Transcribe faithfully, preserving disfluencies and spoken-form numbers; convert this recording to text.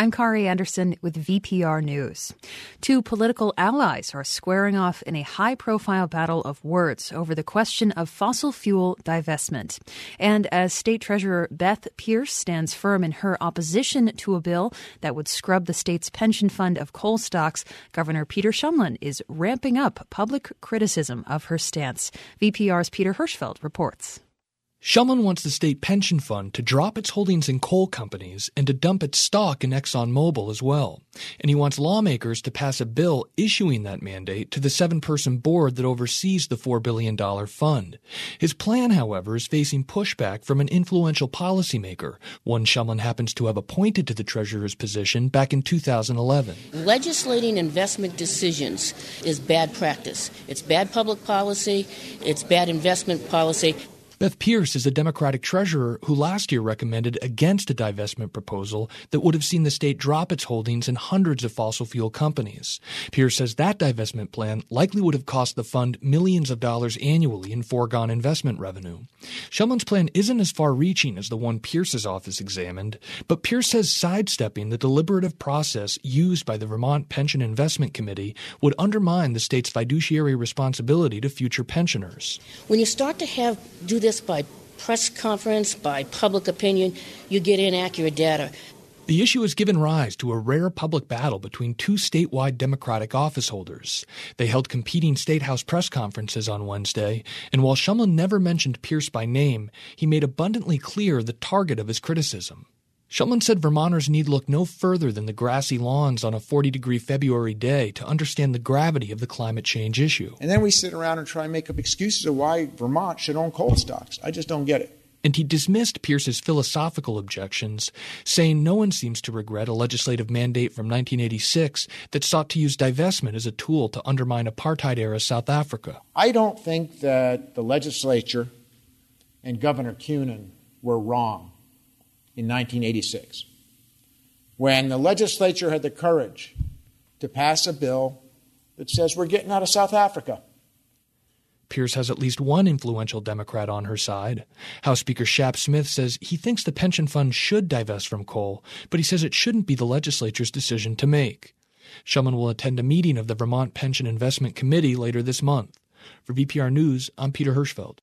I'm Kari Anderson with V P R News. Two political allies are squaring off in a high-profile battle of words over the question of fossil fuel divestment. And as State Treasurer Beth Pearce stands firm in her opposition to a bill that would scrub the state's pension fund of coal stocks, Governor Peter Shumlin is ramping up public criticism of her stance. V P R's Peter Hirschfeld reports. Shumlin wants the state pension fund to drop its holdings in coal companies and to dump its stock in ExxonMobil as well. And he wants lawmakers to pass a bill issuing that mandate to the seven-person board that oversees the four billion dollars fund. His plan, however, is facing pushback from an influential policymaker, one Shumlin happens to have appointed to the treasurer's position back in two thousand eleven. Legislating investment decisions is bad practice. It's bad public policy. It's bad investment policy. Beth Pearce is a Democratic treasurer who last year recommended against a divestment proposal that would have seen the state drop its holdings in hundreds of fossil fuel companies. Pearce says that divestment plan likely would have cost the fund millions of dollars annually in foregone investment revenue. Shumlin's plan isn't as far-reaching as the one Pearce's office examined, but Pearce says sidestepping the deliberative process used by the Vermont Pension Investment Committee would undermine the state's fiduciary responsibility to future pensioners. When you start to have do this by press conference, by public opinion, you get inaccurate data. The issue has given rise to a rare public battle between two statewide Democratic office holders. They held competing State House press conferences on Wednesday, and while Shumlin never mentioned Pearce by name, he made abundantly clear the target of his criticism. Shumlin said Vermonters need look no further than the grassy lawns on a forty-degree February day to understand the gravity of the climate change issue. And then we sit around and try and make up excuses of why Vermont should own coal stocks. I just don't get it. And he dismissed Pearce's philosophical objections, saying no one seems to regret a legislative mandate from nineteen eighty-six that sought to use divestment as a tool to undermine apartheid-era South Africa. I don't think that the legislature and Governor Cunin were wrong in nineteen eighty-six, when the legislature had the courage to pass a bill that says we're getting out of South Africa. Pearce has at least one influential Democrat on her side. House Speaker Shap Smith says he thinks the pension fund should divest from coal, but he says it shouldn't be the legislature's decision to make. Shumlin will attend a meeting of the Vermont Pension Investment Committee later this month. For V P R News, I'm Peter Hirschfeld.